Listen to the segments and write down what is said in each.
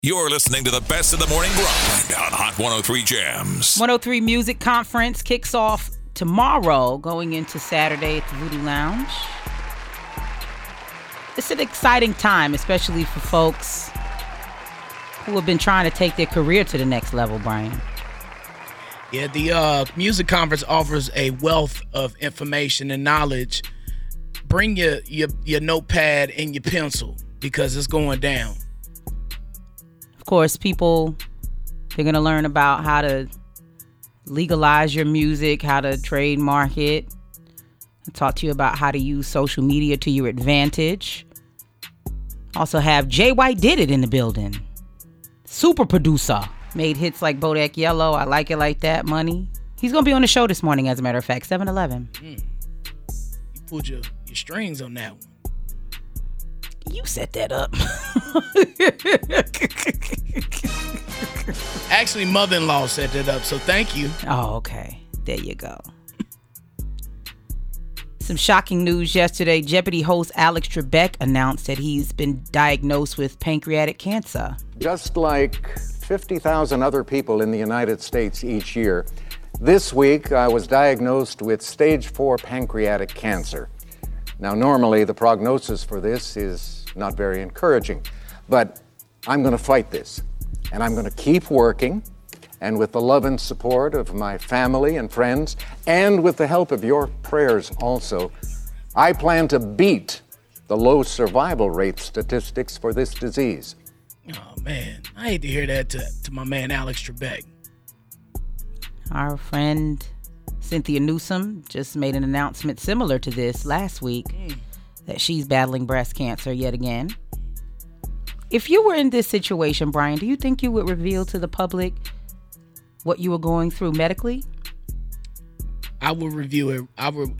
You're listening to the best of the morning grind on Hot 103 Jams. 103 Music Conference kicks off tomorrow, going into Saturday at the Voodoo Lounge. It's an exciting time, especially for folks who have been trying to take their career to the next level, Brian. Yeah, the music conference offers a wealth of information and knowledge. Bring your notepad and your pencil because it's going down. Of course, they're going to learn about how to legalize your music, how to trademark it, and talk to you about how to use social media to your advantage. Also have Jay White Did It in the building. Super producer. Made hits like Bodak Yellow, I Like It Like That, Money. He's going to be on the show this morning, as a matter of fact, 7-Eleven. You pulled your strings on that one. You set that up. Actually, mother-in-law set that up, so thank you. Oh, okay. There you go. Some shocking news yesterday. Jeopardy host Alex Trebek announced that he's been diagnosed with pancreatic cancer. Just like 50,000 other people in the United States each year, this week I was diagnosed with stage 4 pancreatic cancer. Now, normally the prognosis for this is not very encouraging, but I'm going to fight this, and I'm going to keep working, and with the love and support of my family and friends, and with the help of your prayers also, I plan to beat the low survival rate statistics for this disease. Oh, man. I hate to hear that to my man Alex Trebek. Our friend Cynthia Newsom just made an announcement similar to this last week that she's battling breast cancer yet again. If you were in this situation, Brian, do you think you would reveal to the public what you were going through medically? I would review it. I would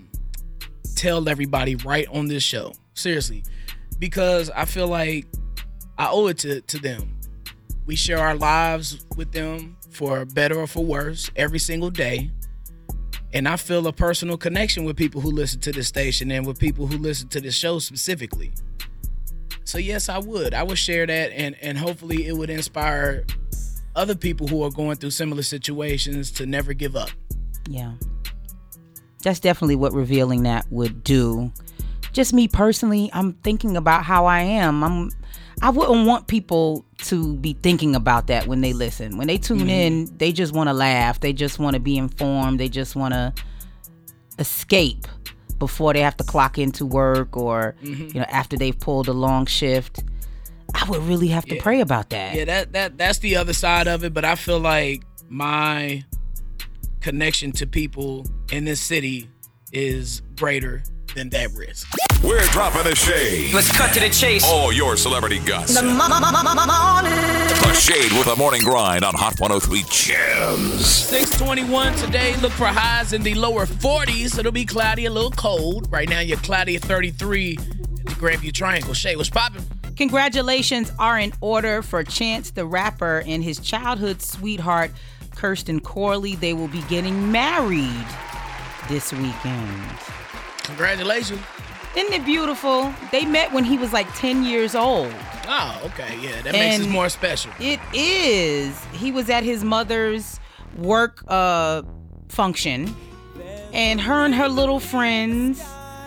tell everybody right on this show. Seriously. Because I feel like I owe it to them. We share our lives with them for better or for worse every single day. And I feel a personal connection with people who listen to this station and with people who listen to this show specifically. So yes, I would share that, and hopefully it would inspire other people who are going through similar situations to never give up. Yeah. That's definitely what revealing that would do. Just me personally, I'm thinking about how I am. I wouldn't want people to be thinking about that when they listen. When they tune in, they just want to laugh. They just want to be informed. They just want to escape before they have to clock into work or after they've pulled a long shift. I would really have to pray about that. Yeah, that's the other side of it. But I feel like my connection to people in this city is greater than that risk. We're dropping the shade. Let's cut to the chase. All your celebrity gossip. The Shade with a morning grind on Hot 103 Jams. 621 today. Look for highs in the lower 40s. It'll be cloudy, a little cold. Right now, you're cloudy at 33 at the Grandview Triangle. Shade, what's popping? Congratulations are in order for Chance the Rapper and his childhood sweetheart, Kirsten Corley. They will be getting married this weekend. Congratulations. Isn't it beautiful? They met when he was like 10 years old. Oh, okay. Yeah, that makes it more special. It is. He was at his mother's work function, and her little friends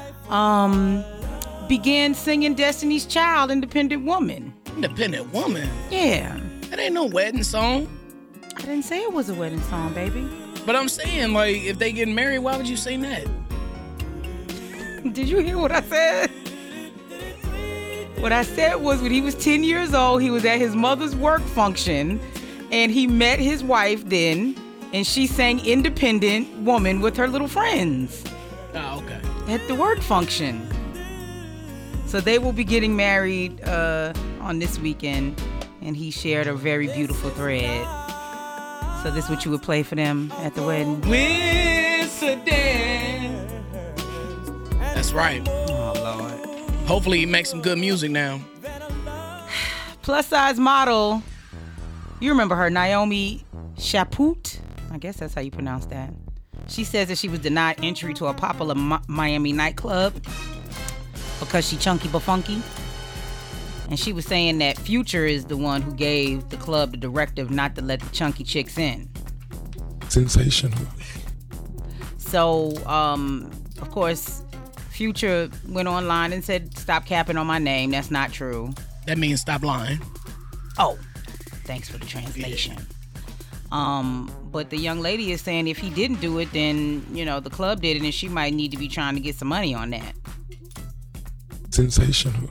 began singing Destiny's Child, Independent Woman. Independent Woman? Yeah. That ain't no wedding song. I didn't say it was a wedding song, baby. But I'm saying, like, if they get married, why would you sing that? Did you hear what I said? What I said was when he was 10 years old, he was at his mother's work function, and he met his wife then, and she sang Independent Woman with her little friends. Oh, okay. At the work function. So they will be getting married on this weekend, and he shared a very beautiful thread. So this is what you would play for them at the wedding? Coincidence. That's right. Oh, Lord. Hopefully he makes some good music now. Plus size model. You remember her, Naomi Chaput. I guess that's how you pronounce that. She says that she was denied entry to a popular Miami nightclub because she chunky but funky. And she was saying that Future is the one who gave the club the directive not to let the chunky chicks in. Sensational. So, of course, Future went online and said, stop capping on my name. That's not true. That means stop lying. Oh, thanks for the translation. But the young lady is saying if he didn't do it, then, the club did it, and she might need to be trying to get some money on that. Sensational.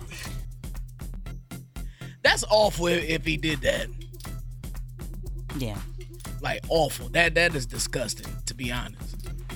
That's awful if he did that. Yeah. Like, awful. That is disgusting, to be honest.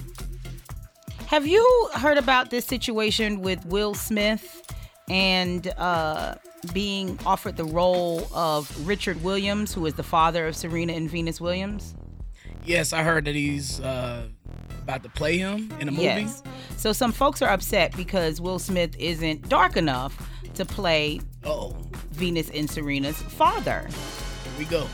Have you heard about this situation with Will Smith and being offered the role of Richard Williams, who is the father of Serena and Venus Williams? Yes, I heard that he's about to play him in a movie. Yes. So some folks are upset because Will Smith isn't dark enough to play Venus and Serena's father. Here we go.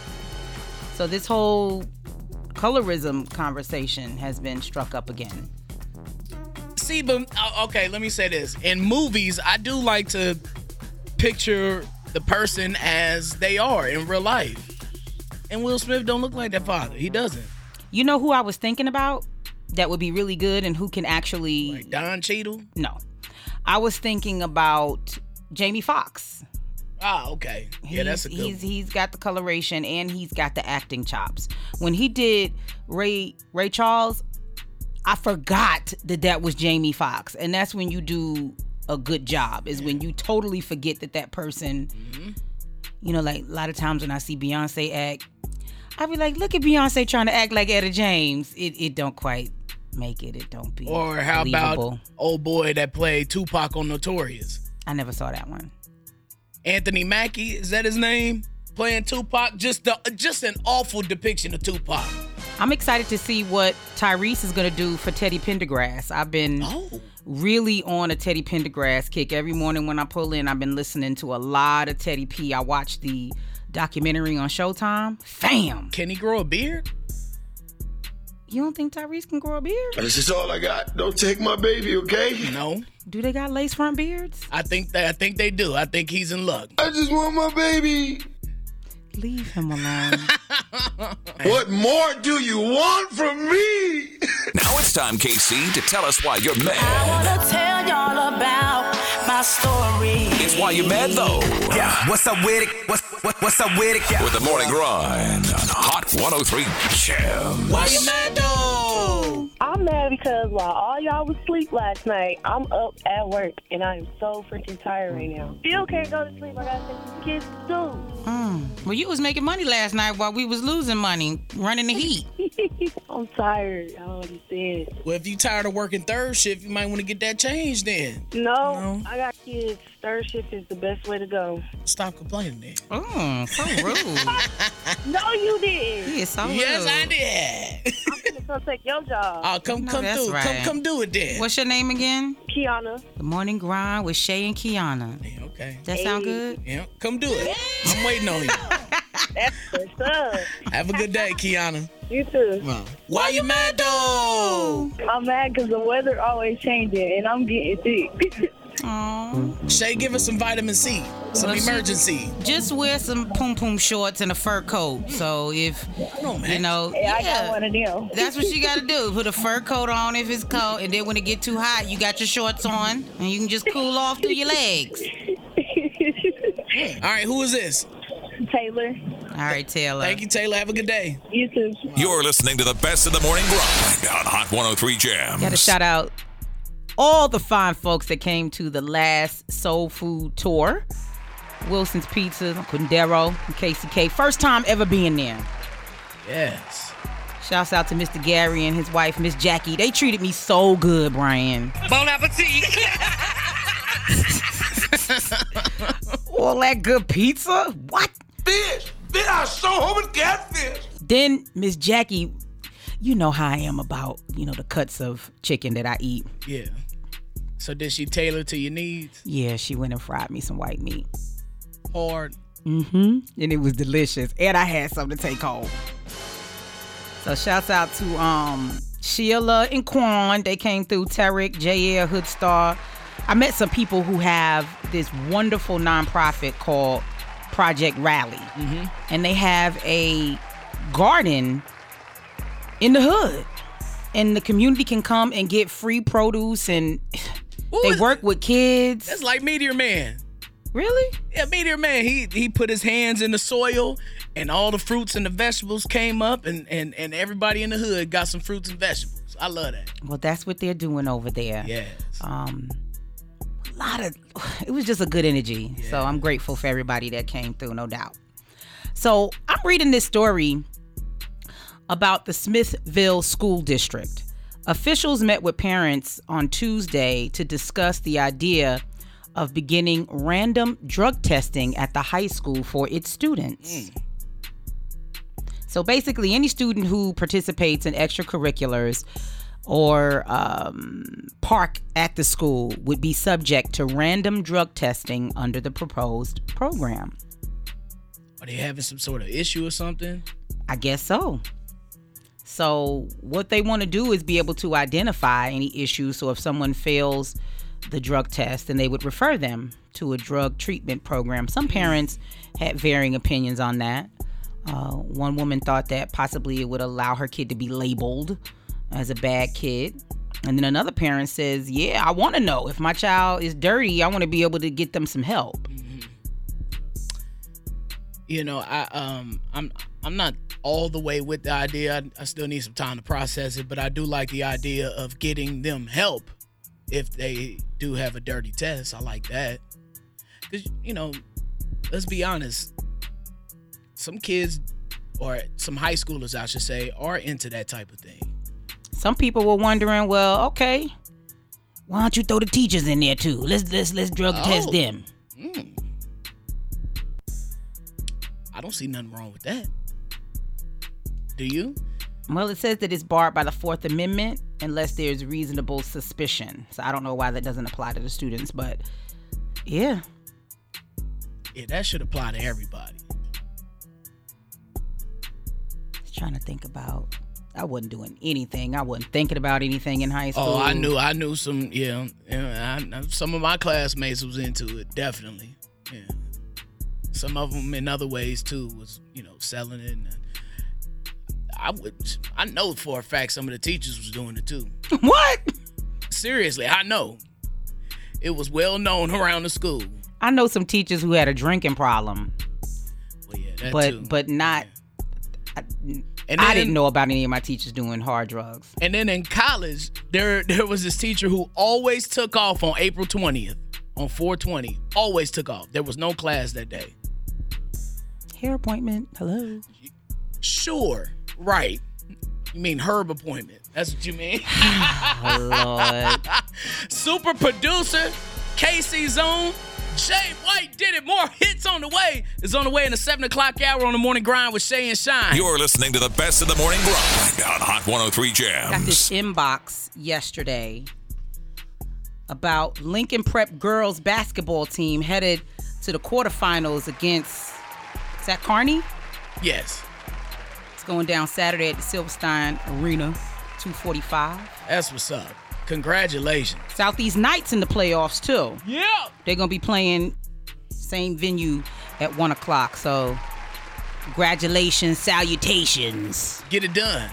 So this whole colorism conversation has been struck up again. See, but okay, let me say this. In movies, I do like to picture the person as they are in real life. And Will Smith don't look like that father. He doesn't. You know who I was thinking about that would be really good and who can actually... Like Don Cheadle? No. I was thinking about Jamie Foxx. Ah, okay. Yeah, that's a good one. He's got the coloration and he's got the acting chops. When he did Ray Charles, I forgot that was Jamie Foxx. And that's when you do a good job, is when you totally forget that person... Mm-hmm. Like a lot of times when I see Beyonce act, I be like, look at Beyonce trying to act like Etta James. It don't quite make it. It don't be Or how believable. about old boy that played Tupac on Notorious? I never saw that one. Anthony Mackie, is that his name? Playing Tupac? Just an awful depiction of Tupac. I'm excited to see what Tyrese is going to do for Teddy Pendergrass. I've been really on a Teddy Pendergrass kick. Every morning when I pull in, I've been listening to a lot of Teddy P. I watched the documentary on Showtime. Fam! Can he grow a beard? You don't think Tyrese can grow a beard? This is all I got. Don't take my baby, okay? No. Do they got lace front beards? I think they do. I think he's in luck. I just want my baby. Leave him alone. What more do you want from me? Now it's time, KC, to tell us why you're mad. I wanna tell y'all about my story. It's why you're mad, though. Yeah, what's up with it? What's up with it? Yeah. With the morning grind on Hot 103 Jams. Why you mad, though? I'm mad because while all y'all was asleep last night, I'm up at work and I am so freaking tired right now. Still can't go to sleep. I gotta take these kids to school. Well, you was making money last night while we was losing money, running the heat. I'm tired. I don't understand. Well, if you tired of working third shift, you might want to get that changed then. No, I got kids. Third shift is the best way to go. Stop complaining then. Oh, so rude. No, you did. He is so rude. Yes, I did. I'm gonna come take your job. Oh, come that's through. right. Come do it then. What's your name again? Kiana. The Morning Grind with Shay and Kiana. Yeah, okay. That sound good? Yeah, come do it. I'm waiting on you. That's what's up. Have a good day, Kiana. You too. Well, why you mad though? I'm mad because the weather always changing and I'm getting sick. Aww. Shay, give us some vitamin C, some emergency. Just wear some pum shorts and a fur coat. So if, I got one of them. That's what you got to do. Put a fur coat on if it's cold. And then when it get too hot, you got your shorts on. And you can just cool off through your legs. All right, who is this? Taylor. All right, Taylor. Thank you, Taylor. Have a good day. You too. You're listening to the best of the morning grind on Hot 103 Jams. Got to shout out all the fine folks that came to the last Soul Food tour. Wilson's Pizza, Kundero, and KCK. First time ever being there. Yes. Shouts out to Mr. Gary and his wife, Miss Jackie. They treated me so good, Brian. Bon appetit. All that good pizza? What? Fish! I saw home and catfish! Then Miss Jackie, you know how I am about, the cuts of chicken that I eat. Yeah. So did she tailor to your needs? Yeah, she went and fried me some white meat. Hard. And it was delicious. And I had something to take home. So shouts out to Sheila and Quan. They came through. Tarek, J.L., Hoodstar, I met some people who have this wonderful nonprofit called Project Rally. And they have a garden in the hood. And the community can come and get free produce, and they work with kids. That's like Meteor Man. Really? Yeah, Meteor Man. He put his hands in the soil, and all the fruits and the vegetables came up, and everybody in the hood got some fruits and vegetables. I love that. Well, that's what they're doing over there. Yes. It was just a good energy. Yeah. So I'm grateful for everybody that came through, no doubt. So I'm reading this story about the Smithville School District. Officials met with parents on Tuesday to discuss the idea of beginning random drug testing at the high school for its students. So basically, any student who participates in extracurriculars or park at the school would be subject to random drug testing under the proposed program. Are they having some sort of issue or something? I guess so. So what they want to do is be able to identify any issues. So if someone fails the drug test, then they would refer them to a drug treatment program. Some parents had varying opinions on that. One woman thought that possibly it would allow her kid to be labeled as a bad kid. And then another parent says, yeah, I want to know if my child is dirty. I want to be able to get them some help. You know, I'm not all the way with the idea. I still need some time to process it, but I do like the idea of getting them help if they do have a dirty test. I like that. Because, you know, let's be honest, some kids, or some high schoolers, I should say, are into that type of thing. Some people were wondering, well, okay, why don't you throw the teachers in there too? Let's drug test them. I don't see nothing wrong with that. Do you? Well, it says that it's barred by the Fourth Amendment unless there's reasonable suspicion. So I don't know why that doesn't apply to the students, but yeah. Yeah, that should apply to everybody. Just trying to think about. I wasn't doing anything. I wasn't thinking about anything in high school. Oh, I knew some. Yeah, some of my classmates was into it. Definitely. Yeah. Some of them in other ways too was, you know, selling it. And I know for a fact some of the teachers was doing it too. What? Seriously, I know. It was well known around the school. I know some teachers who had a drinking problem. Well, yeah, that too. But not. I didn't know about any of my teachers doing hard drugs. And then in college, there was this teacher who always took off on April 20th, on 4/20. Always took off. There was no class that day. Hair appointment. Hello. Sure. Right. You mean herb appointment. That's what you mean. Oh, Lord. Super producer, KC Zone, Jay White did it. More hits on the way. It's on the way in the 7 o'clock hour on the morning grind with Shay and Shine. You're listening to the best of the morning grind on Hot 103 Jams. Got this inbox yesterday about Lincoln Prep girls basketball team headed to the quarterfinals against, is that Kearney? Yes. It's going down Saturday at the Silverstein Arena, 2:45. That's what's up. Congratulations. Southeast Knights in the playoffs, too. Yeah. They're going to be playing same venue at 1 o'clock. So, congratulations, salutations. Get it done.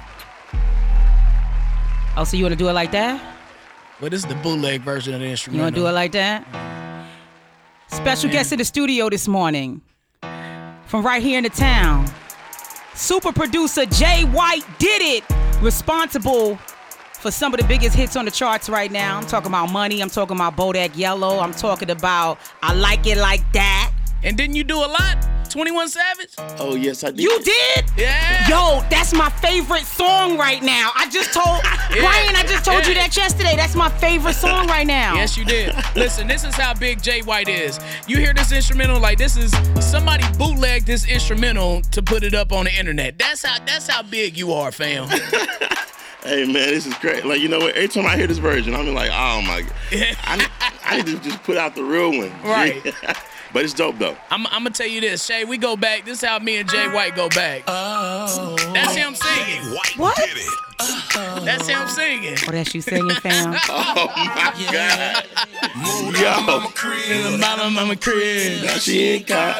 Oh, so you want to do it like that? Well, this is the bootleg version of the instrumental. You want to do it like that? Special guest in the studio this morning from right here in the town. Super producer Jay White did it. Responsible for some of the biggest hits on the charts right now. I'm talking about Money. I'm talking about Bodak Yellow. I'm talking about I Like It Like That. And didn't you do a lot? 21 Savage? Oh, yes, I did. You did? Yeah. Yo, that's my favorite song right now. I just told Brian, I just told you that yesterday. That's my favorite song right now. Yes, you did. Listen, this is how big Jay White is. You hear this instrumental, like this is somebody bootlegged this instrumental to put it up on the internet. That's how big you are, fam. Hey, man, this is great. Like, you know what? Every time I hear this version, I'm like, oh, my God. I need to just put out the real one. Right. But it's dope though. I'm gonna tell you this, Shay. We go back. This is how me and Jay White go back. Oh, that's him singing. What? That's him singing. Oh, that's you singing, fam? Oh my God. Yo. Mama crib. Now she in college.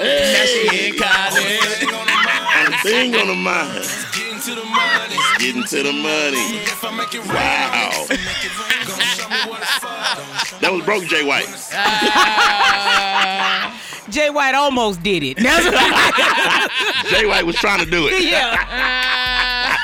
Thing on the mind. Getting to the money. Wow. That was broke Jay White. Jay White almost did it. Jay White was trying to do it. Yeah.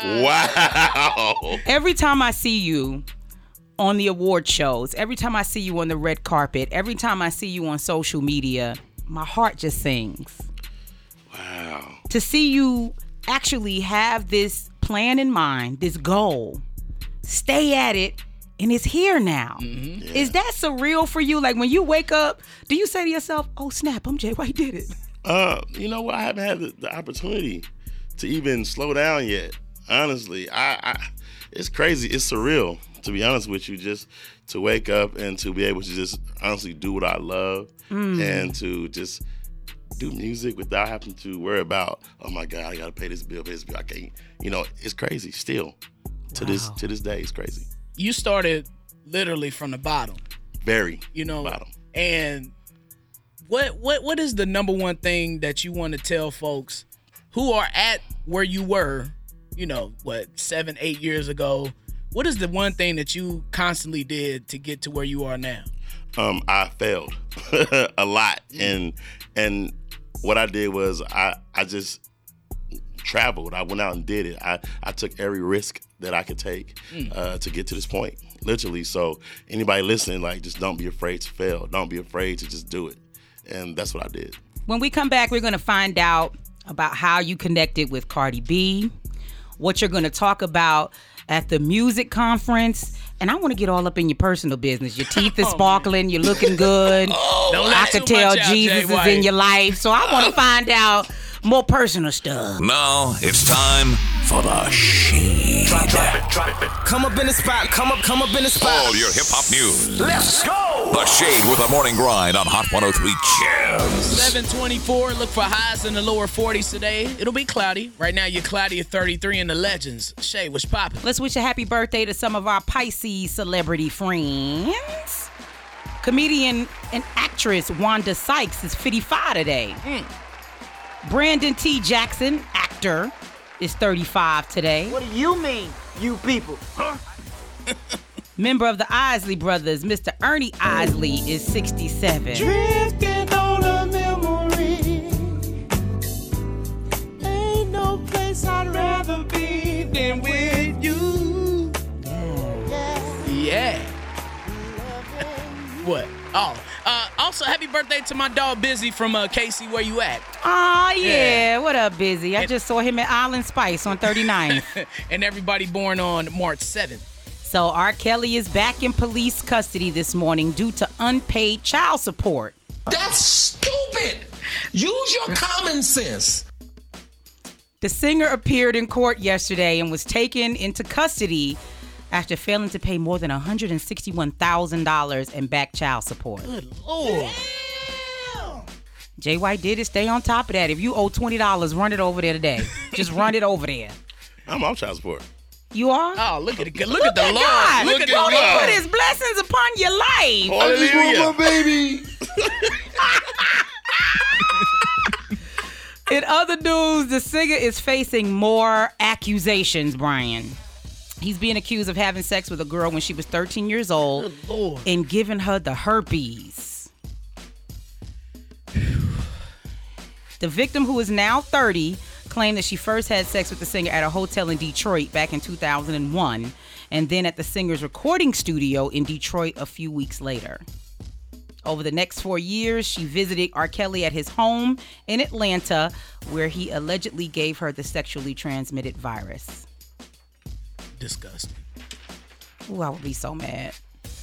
Wow. Every time I see you on the award shows, every time I see you on the red carpet, every time I see you on social media, my heart just sings. Wow. To see you actually have this plan in mind, this goal, stay at it, and it's here now. Mm-hmm. Yeah. Is that surreal for you? Like when you wake up, do you say to yourself, oh snap, I'm Jay White did it? You know what? I haven't had the opportunity to even slow down yet. Honestly, I it's crazy. It's surreal, to be honest with you, just to wake up and to be able to just honestly do what I love and to just do music without having to worry about, oh my God, I gotta pay this bill, I can't. You know, it's crazy still. To this day, it's crazy. You started literally from the bottom. Very. Bottom. And what is the number one thing that you want to tell folks who are at where you were, 7, 8 years ago? What is the one thing that you constantly did to get to where you are now? I failed a lot. And what I did was I just traveled. I went out and did it. I took every risk that I could take to get to this point, literally. So anybody listening, just don't be afraid to fail. Don't be afraid to just do it. And that's what I did. When we come back, we're going to find out about how you connected with Cardi B, what you're going to talk about at the music conference. And I want to get all up in your personal business. Your teeth is sparkling. You're looking good. I could tell Jesus is in your life. So I want to find out more personal stuff. Now it's time for the Shade. Drop it. Come up in the spot. Come up in the spot. All your hip-hop news. Let's go. The Shade with the morning grind on Hot 103 Jazz. 724. Look for highs in the lower 40s today. It'll be cloudy. Right now, you're cloudy at 33 in the Legends. Shade, what's poppin'? Let's wish a happy birthday to some of our Pisces celebrity friends. Comedian and actress Wanda Sykes is 55 today. Brandon T. Jackson, actor, is 35 today. What do you mean, you people? Huh? Member of the Isley Brothers, Mr. Ernie Isley, is 67. Drifting on a memory. Ain't no place I'd rather be than with you. Yeah. What? Oh. Also, happy birthday to my dog Busy from Casey. Where you at? Oh, yeah. What up, Busy? I just saw him at Island Spice on 39th. And everybody born on March 7th. So R. Kelly is back in police custody this morning due to unpaid child support. That's stupid. Use your common sense. The singer appeared in court yesterday and was taken into custody after failing to pay more than $161,000 in back child support. Good Lord. Jay White did it. Stay on top of that. If you owe $20, run it over there today. Just run it over there. I'm on child support. You are? Oh, look at it. Look at the Lord. God. Look at God. God. He put his blessings upon your life. I just want my baby. In other news, the singer is facing more accusations, Brian. He's being accused of having sex with a girl when she was 13 years old and giving her the herpes. The victim, who is now 30, claimed that she first had sex with the singer at a hotel in Detroit back in 2001 and then at the singer's recording studio in Detroit a few weeks later. Over the next 4 years, she visited R. Kelly at his home in Atlanta, where he allegedly gave her the sexually transmitted virus. Disgusting. Ooh, I would be so mad.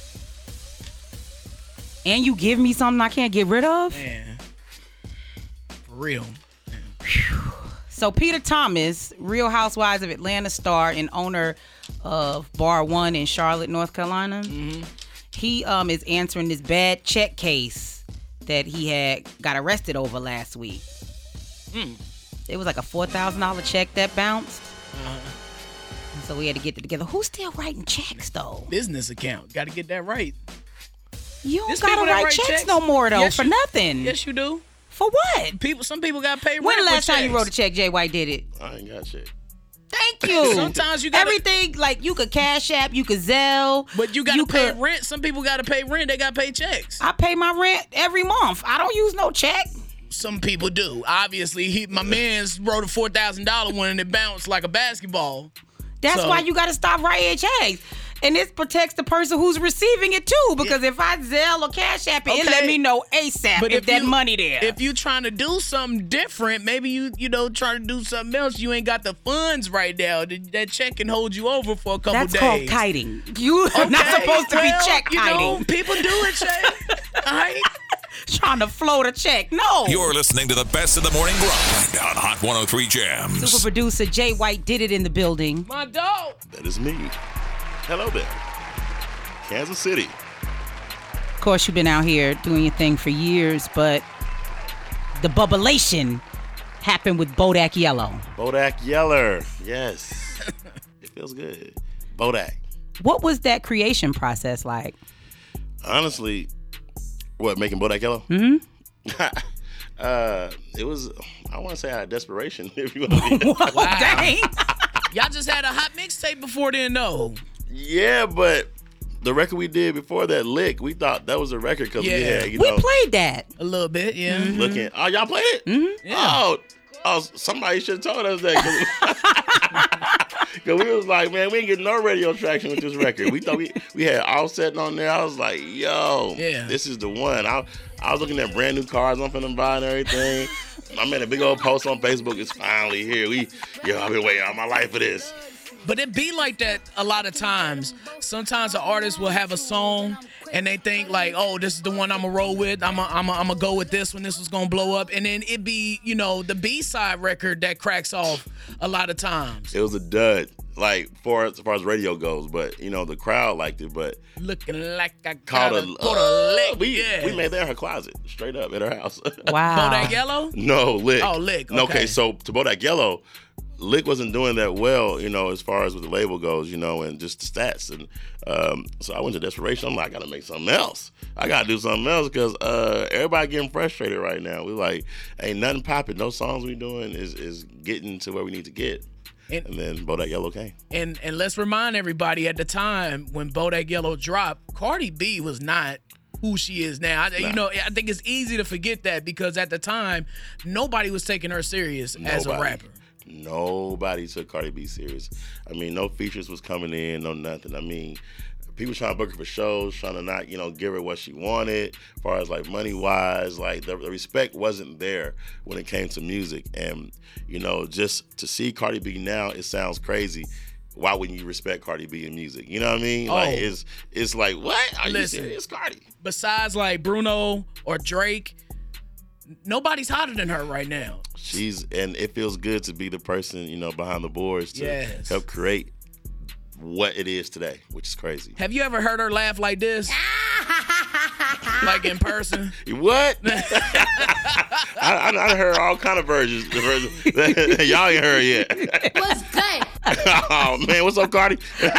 And you give me something I can't get rid of? Man. For real. So Peter Thomas, Real Housewives of Atlanta star and owner of Bar One in Charlotte, North Carolina, he is answering this bad check case that he got arrested over last week. It was like a $4,000 check that bounced. So we had to get it together. Who's still writing checks, though? Business account. Got to get that right. You don't got to write checks no more, though, for nothing. Yes, you do. For what? Some people got paid rent. When the last time you wrote a check, Jay White did it? I ain't got shit. Thank you. Sometimes you got everything, like you could Cash App, you could Zelle. But you got to pay rent. Some people got to pay rent. They got to pay checks. I pay my rent every month. I don't use no check. Some people do. Obviously, my man's wrote a $4,000 one and it bounced like a basketball. That's why you got to stop writing checks. And this protects the person who's receiving it too. Because if I Zelle or Cash App it, let me know ASAP if that money there. If you trying to do something different, maybe you know trying to do something else, you ain't got the funds right now. That check can hold you over for a couple days. That's called kiting. You are not supposed to be check kiting. You know, people do it, Jay. All right. Trying to float a check. No. You're listening to the best of the morning grind on Hot 103 Jams. Super producer Jay White did it in the building. My dog. That is me. Hello there. Kansas City. Of course, you've been out here doing your thing for years, but the bubblation happened with Bodak Yellow. Bodak Yeller. Yes. It feels good. Bodak. What was that creation process like? Honestly, making Bodak Yellow? Mm-hmm. It was, I want to say out of desperation, if you want to be. Wow. Dang. Y'all just had a hot mixtape before then, though. Yeah, but the record we did before that, Lick, we thought that was a record because we had, we played that. A little bit, yeah. Looking, oh, y'all played it? Mm-hmm. Yeah. Oh, somebody should have told us that. Because we was like, man, we ain't getting no radio traction with this record. We thought we had Offset on there. I was like, yo, this is the one. I was looking at brand new cars I'm finna buy and everything. I made a big old post on Facebook. It's finally here. I've been waiting all my life for this. But it be like that a lot of times. Sometimes an artist will have a song and they think like, oh, this is the one I'm going to roll with. I'm going to go with this one. This was going to blow up. And then it be, the B-side record that cracks off a lot of times. It was a dud, like, as far as radio goes. But, the crowd liked it. But looking like I caught a lick. We made that in her closet, straight up at her house. Wow. Bodak Yellow? No, Lick. Oh, Lick. Okay. Okay, so to Bodak Yellow, Lick wasn't doing that well, as far as with the label goes, and just the stats. And so I went to desperation. I'm like, I got to make something else. I got to do something else because everybody getting frustrated right now. We like, ain't nothing popping. No songs we doing is getting to where we need to get. And then Bodak Yellow came. And let's remind everybody, at the time when Bodak Yellow dropped, Cardi B was not who she is now. I think it's easy to forget that because at the time, nobody was taking her serious as a rapper. Nobody took Cardi B serious. I mean, no features was coming in, no nothing. I mean, people trying to book her for shows, trying to not, give her what she wanted, as far as like money-wise. Like the respect wasn't there when it came to music. And, just to see Cardi B now, it sounds crazy. Why wouldn't you respect Cardi B in music? You know what I mean? Oh. Like it's like, what? Are you serious, Cardi? Besides like Bruno or Drake, nobody's hotter than her right now. And it feels good to be the person, behind the boards to help create what it is today, which is crazy. Have you ever heard her laugh like this? Like in person? What? I heard all kind of versions. Y'all ain't heard yet. What's good? Oh, man. What's up, Cardi?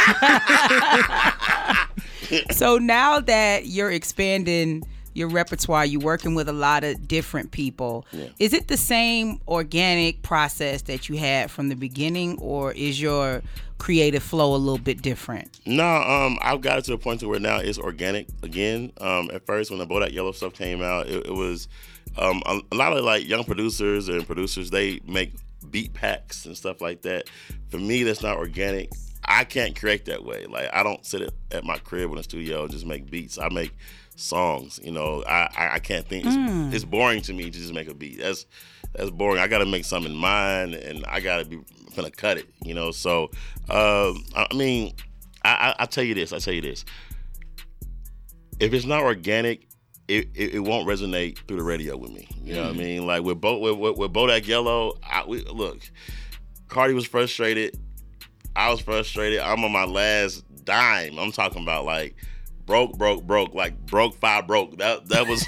So now that you're expanding your repertoire, you're working with a lot of different people. Yeah. Is it the same organic process that you had from the beginning, or is your creative flow a little bit different? No, I've got it to a point to where now it's organic again. At first, when the Bodak Yellow stuff came out, it was a lot of like young producers, they make beat packs and stuff like that. For me, that's not organic. I can't create that way. Like, I don't sit at my crib in the studio and just make beats. I make songs. I can't think. It's boring to me to just make a beat. That's boring. I got to make something in mind, and I got to be gonna cut it. So I mean, I tell you this. If it's not organic, it won't resonate through the radio with me. You know what I mean? Like with Bodak Yellow, look, Cardi was frustrated. I was frustrated. I'm on my last dime. I'm talking about like broke, like broke 5 broke. That was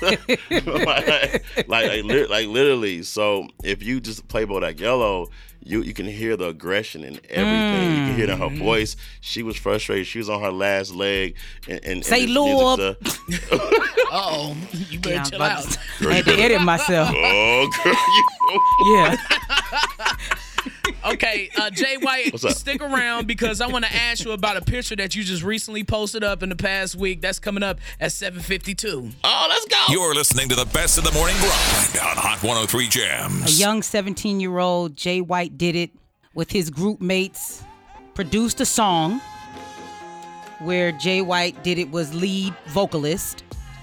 like literally. So if you just play Bodak Yellow, you can hear the aggression and everything. You can hear it in her voice. She was frustrated. She was on her last leg. And say Lord. Uh-oh. You better chill out. I had to edit myself. Oh, girl. Yeah. Okay, Jay White, stick around because I want to ask you about a picture that you just recently posted up in the past week. That's coming up at 7:52. Oh, let's go. You're listening to the best of the morning grind on Hot 103 Jams. A young 17-year-old Jay White did it with his group mates, produced a song where Jay White did it, was lead vocalist,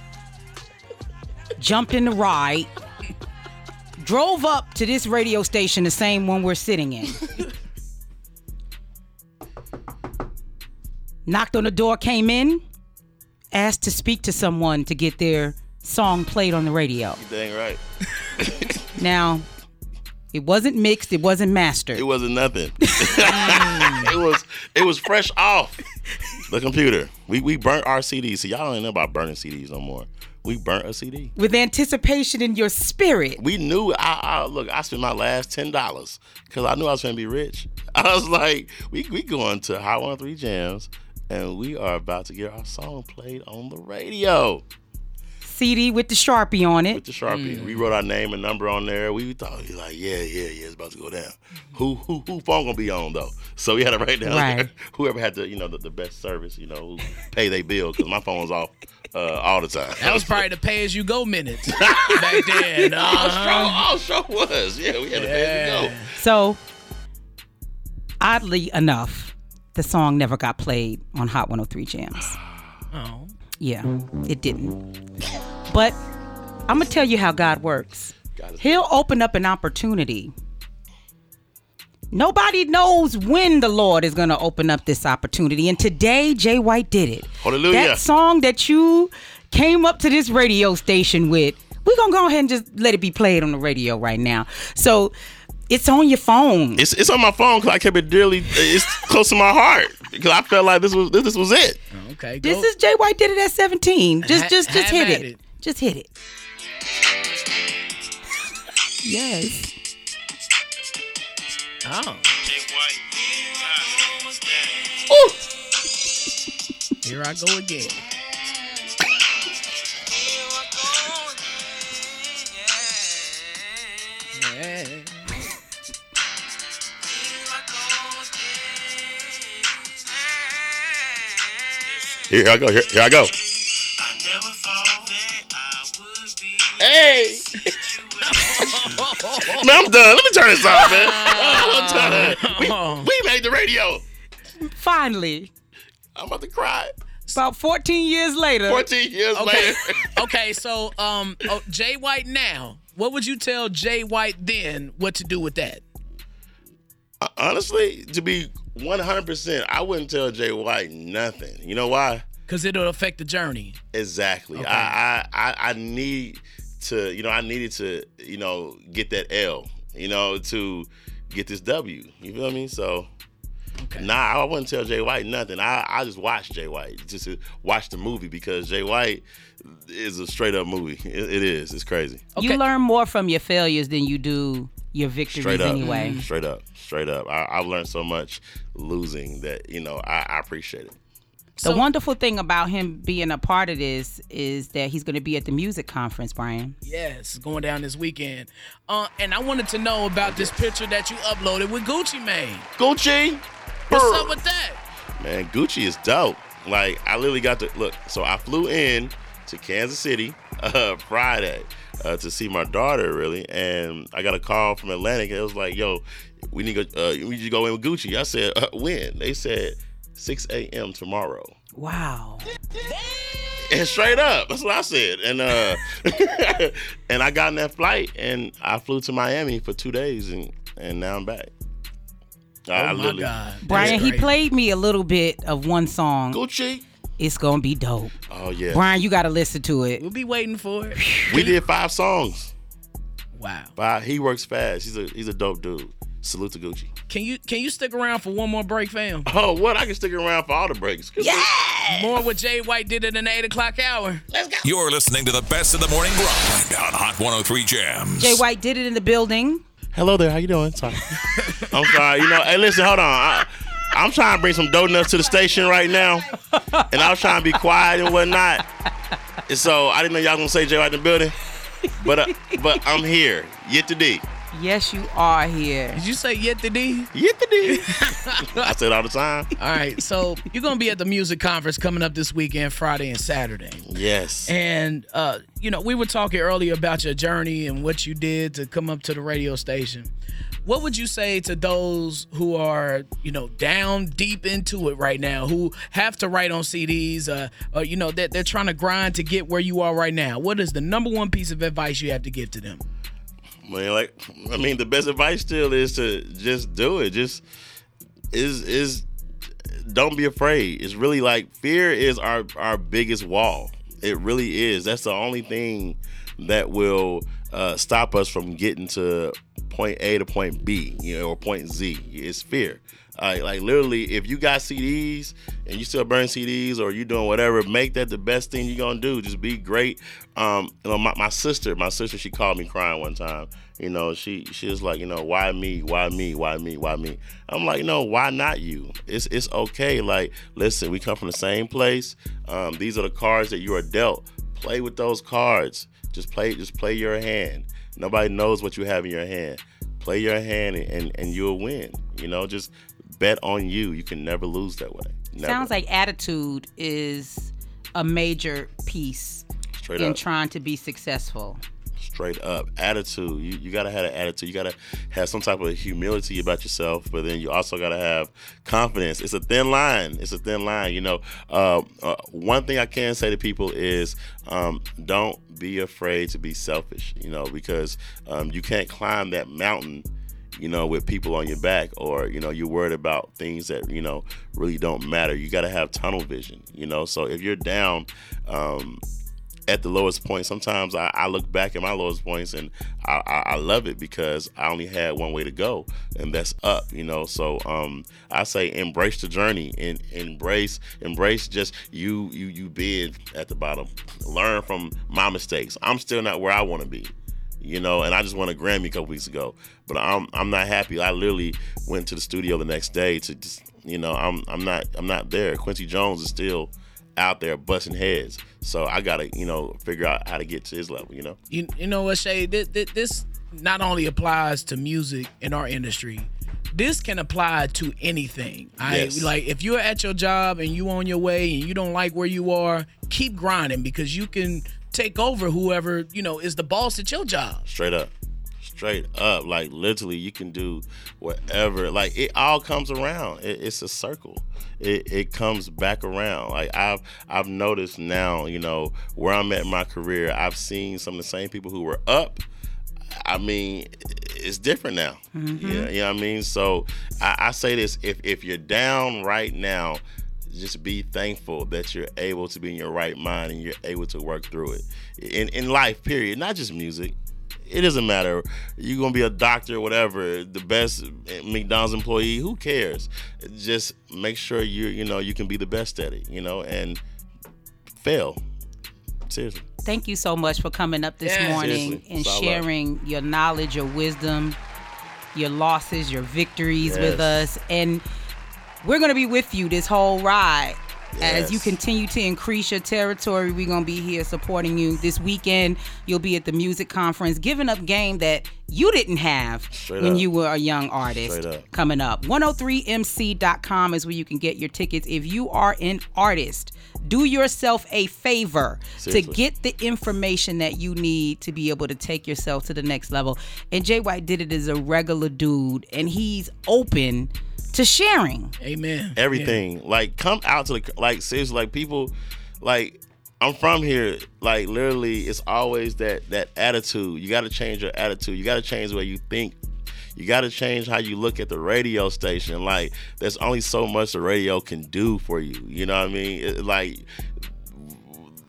jumped in the ride, drove up to this radio station, the same one we're sitting in. Knocked on the door, came in, asked to speak to someone to get their song played on the radio. You dang right. Now, it wasn't mixed, it wasn't mastered. It wasn't nothing. It was fresh off the computer. We burnt our CDs. So y'all don't know about burning CDs no more. We burnt a CD. With anticipation in your spirit. We knew, look, I spent my last $10 because I knew I was going to be rich. I was like, we going to Hot 103 Jams, and we are about to get our song played on the radio. CD with the Sharpie on it. With the Sharpie. We wrote our name and number on there. We thought, like, yeah, it's about to go down. Who phone going to be on, though? So we had to write down there. Whoever had the best service, who pay their bill, because my phone's off all the time. That was probably the pay-as-you-go minutes back then. Sure was. Yeah, we had to pay-as-you-go. So, oddly enough, the song never got played on Hot 103 Jams. Oh. Yeah, it didn't. But I'm going to tell you how God works. He'll open up an opportunity. Nobody knows when the Lord is going to open up this opportunity. And today, Jay White did it. Hallelujah. That song that you came up to this radio station with, we're going to go ahead and just let it be played on the radio right now. So it's on your phone. It's on my phone because I kept it dearly. It's close to my heart because I felt like this was it. Okay. This is Jay White did it at 17. Just hit it. Just hit it. Yes. Oh. Ooh. Here I go again. Yeah. Here I go. Here I go. Hey. Man, I'm done. Let me turn this off, man. We made the radio. Finally. I'm about to cry. About 14 years later. 14 years later. Okay, so Jay White now. What would you tell Jay White then what to do with that? Honestly, to be 100%, I wouldn't tell Jay White nothing. You know why? Because it'll affect the journey. Exactly. Okay. I need to, I needed to, get that L, to get this W. You feel me? So, I wouldn't tell Jay White nothing. I just watch Jay White, just to watch the movie because Jay White is a straight up movie. It is. It's crazy. Okay. You learn more from your failures than you do your victories anyway. Straight up. I've learned so much losing that, I appreciate it. The wonderful thing about him being a part of this is that he's going to be at the music conference, Brian. Yes, going down this weekend. And I wanted to know about this picture that you uploaded with Gucci Mane. Gucci? What's up with that? Man, Gucci is dope. Like, I literally got to, look, so I flew in to Kansas City Friday to see my daughter, really, and I got a call from Atlantic, and it was like, yo, we need to go in with Gucci. I said, when? They said, 6 a.m. tomorrow. Wow. And straight up, that's what I said. And and I got on that flight and I flew to Miami for 2 days and now I'm back. Oh my God. Brian, he played me a little bit of one song. Gucci. It's gonna be dope. Oh yeah. Brian, you gotta listen to it. We'll be waiting for it. We did 5 songs. Wow. He works fast. He's a dope dude. Salute to Gucci. Can you stick around for one more break, fam? Oh, what? I can stick around for all the breaks. Yes! More with Jay White did it in the 8 o'clock hour. Let's go. You're listening to the best of the morning grind on Hot 103 Jams. Jay White did it in the building. Hello there. How you doing? Sorry. I'm sorry. Hey, listen, hold on. I'm trying to bring some donuts to the station right now, and I was trying to be quiet and whatnot. And so I didn't know y'all gonna say Jay White in the building, but I'm here. Yet to D. Yes, you are here. Did you say yet the D? Yet to D. I say it all the time. All right, so you're going to be at the music conference coming up this weekend, Friday and Saturday. Yes. And, we were talking earlier about your journey and what you did to come up to the radio station. What would you say to those who are, down deep into it right now, who have to write on CDs, that they're trying to grind to get where you are right now? What is the number one piece of advice you have to give to them? The best advice still is to just do it. Just don't be afraid. It's really like fear is our biggest wall. It really is. That's the only thing that will stop us from getting to point A to point B, or point Z. It's fear. Like literally, if you got CDs and you still burn CDs or you doing whatever, make that the best thing you're gonna do. Just be great. My sister, she called me crying one time. She was like, why me? Why me? Why me? Why me? I'm like, why not you? It's okay. Like, listen, we come from the same place. These are the cards that you are dealt. Play with those cards. Just play your hand. Nobody knows what you have in your hand. Play your hand and you'll win. Just bet on you. You can never lose that way. Never. Sounds like attitude is a major piece in trying to be successful. Straight up. Attitude. You got to have an attitude. You got to have some type of humility about yourself, but then you also got to have confidence. It's a thin line. One thing I can say to people is don't be afraid to be selfish, because you can't climb that mountain with people on your back, or, you're worried about things that, really don't matter. You got to have tunnel vision, so if you're down, at the lowest point, sometimes I look back at my lowest points and I love it because I only had one way to go, and that's up, So I say embrace the journey and embrace just you being at the bottom. Learn from my mistakes. I'm still not where I want to be, and I just won a Grammy a couple weeks ago, but I'm not happy. I literally went to the studio the next day to just, I'm not there. Quincy Jones is still out there busting heads, so I gotta figure out how to get to his level. You know what, Shay, this not only applies to music in our industry, this can apply to anything. Yes. Like if you're at your job and you on your way and you don't like where you are, keep grinding, because you can take over whoever is the boss at your job. Straight up. Like literally you can do whatever. Like it all comes around. It's a circle. It comes back around. Like I've noticed now, where I'm at in my career, I've seen some of the same people who were up. It's different now. Mm-hmm. You know what I mean? So I say this, if you're down right now, just be thankful that you're able to be in your right mind and you're able to work through it. In life, period, not just music. It doesn't matter. You're going to be a doctor, whatever, the best McDonald's employee, who cares? Just make sure you can be the best at it, and fail. Seriously. Thank you so much for coming up this morning and sharing your knowledge, your wisdom, your losses, your victories with us. And we're going to be with you this whole ride. As you continue to increase your territory, we're going to be here supporting you. This weekend, you'll be at the music conference, giving up game that you didn't have when you were a young artist. Coming up. 103mc.com is where you can get your tickets. If you are an artist, do yourself a favor to get the information that you need to be able to take yourself to the next level. And Jay White did it as a regular dude, and he's open to sharing. Amen. Everything. Yeah. Like, come out to seriously, like, people, like, I'm from here, like, literally, it's always that attitude. You got to change your attitude. You got to change the way you think. You got to change how you look at the radio station. Like, there's only so much the radio can do for you. You know what I mean?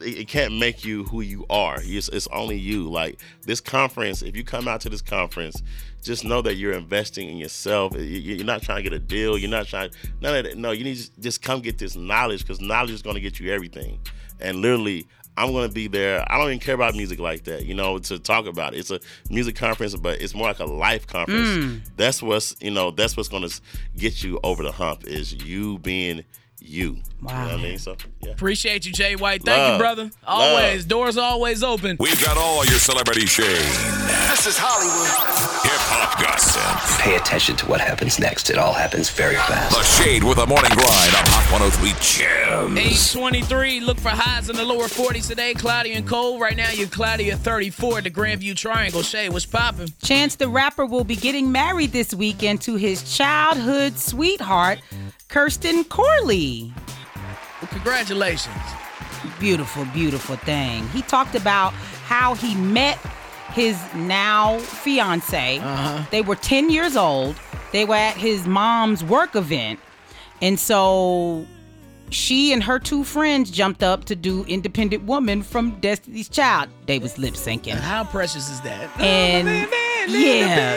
it can't make you who you are. It's only you. Like this conference, if you come out to this conference, just know that you're investing in yourself. You're not trying to get a deal. You're not trying, none of that. No, you need to just come get this knowledge, because knowledge is going to get you everything. And literally, I'm going to be there. I don't even care about music like that, to talk about it. It's a music conference, but it's more like a life conference. That's what's going to get you over the hump, is you being you. Wow. You know what I mean? So, yeah. Appreciate you, Jay White. Thank you, brother. Always. Doors always open. We've got all your celebrity shade. This is Hollywood. Hip-hop gossip. Pay attention to what happens next. It all happens very fast. The Shade with the Morning Grind on Hot 103 Gems. 8:23. Look for highs in the lower 40s today. Cloudy and cold. Right now, you're cloudy at 34 at the Grandview Triangle. Shade, what's popping? Chance the Rapper will be getting married this weekend to his childhood sweetheart, Kirsten Corley. Well, congratulations. Beautiful, beautiful thing. He talked about how he met his now fiance. They were 10 years old. They were at his mom's work event. And so she and her two friends jumped up to do Independent Woman from Destiny's Child. They was lip syncing. How precious is that? And yeah.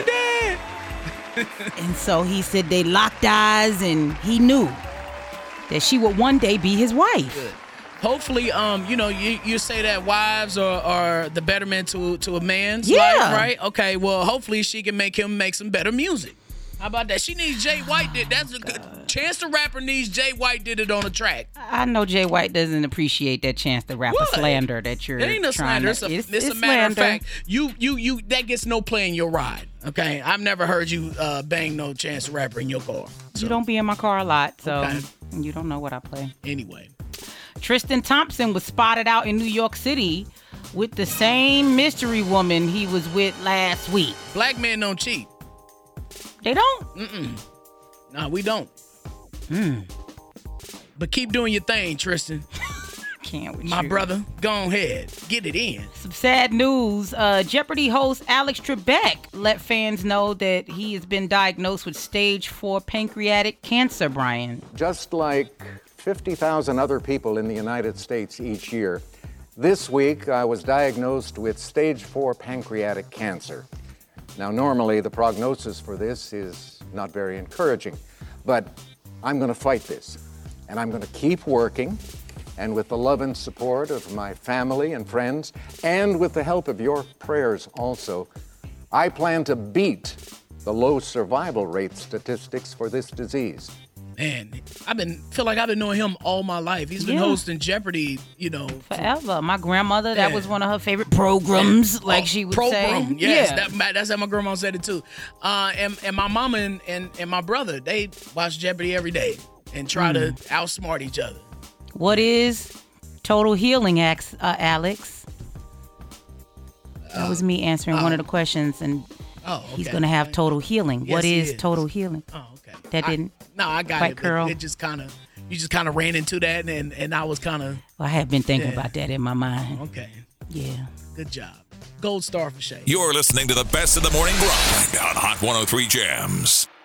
And so he said they locked eyes, and he knew that she would one day be his wife. Good. Hopefully, you say that wives are the betterment to a man's life, right? Okay, well, hopefully she can make him make some better music. How about that? She needs Jay White. That's a good Chance the Rapper needs Jay White did it on a track. I know Jay White doesn't appreciate that Chance the Rapper slander that you're. It ain't no slander. It's a matter of fact. You that gets no play in your ride. Okay, I've never heard you bang no Chance the Rapper in your car. So. You don't be in my car a lot, so you don't know what I play. Anyway, Tristan Thompson was spotted out in New York City with the same mystery woman he was with last week. Black men don't cheat. They don't? No, we don't. But keep doing your thing, Tristan. Can't with My you. brother, go ahead. Get it in. Some sad news. Jeopardy host Alex Trebek let fans know that he has been diagnosed with stage 4 pancreatic cancer, Brian. Just like 50,000 other people in the United States each year, this week I was diagnosed with stage 4 pancreatic cancer. Now, normally the prognosis for this is not very encouraging, but I'm going to fight this, and I'm going to keep working, and with the love and support of my family and friends, and with the help of your prayers also, I plan to beat the low survival rate statistics for this disease. Man, feel like I've been knowing him all my life. He's been hosting Jeopardy, forever. My grandmother, that was one of her favorite programs, like she would say. Yes, that's how my grandma said it too. And my mama and my brother, they watch Jeopardy every day and try to outsmart each other. What is total healing, Alex? That was me answering one of the questions, and he's going to have total healing. Yes, what is total healing? Oh, okay. That didn't. No, I got quite it. Curl. It just kind of, you just kind of ran into that, and I was kind of. Well, I have been thinking about that in my mind. Okay. Yeah. Good job. Gold star for Shay. You're listening to the best of the morning grind on Hot 103 Gems.